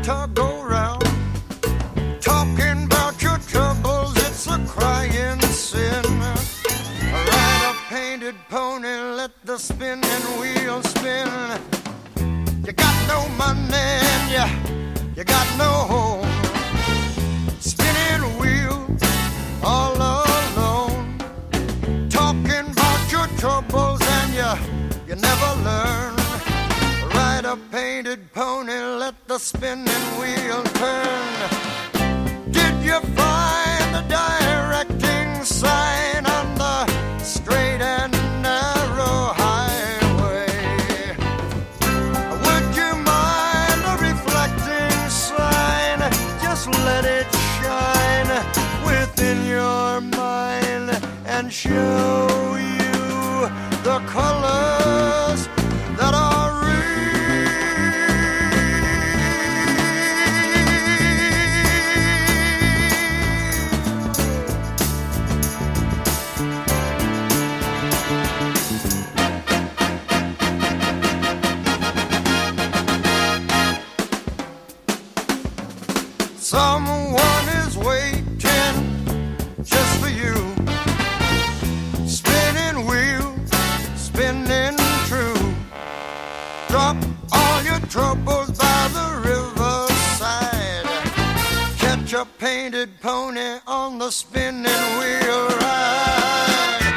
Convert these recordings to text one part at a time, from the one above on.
to go round. Talking about your troubles, it's a crying sin. Ride a painted pony, let the spinning wheel spin. You got no money and you got no home. Spinning wheel all alone. Talking about your troubles and you never learn. Ride a painted pony, let the spinning wheel turn. Did you find the directing sign on the straight and narrow highway? Would you mind a reflecting sign? Just let it shine within your mind and show you the colors that are real. Someone is waiting just for you. Spinning wheel, spinning true. Drop all your troubles by the riverside. Catch a painted pony on the spinning wheel ride.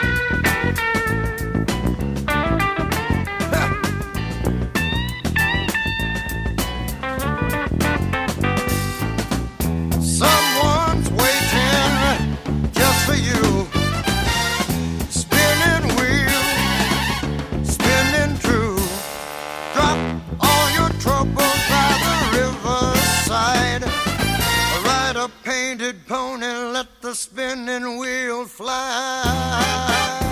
Someone's waiting just for you. Spinning wheel, spinning true. Drop all your troubles by the riverside. Ride a painted pony, let the spinning wheel fly.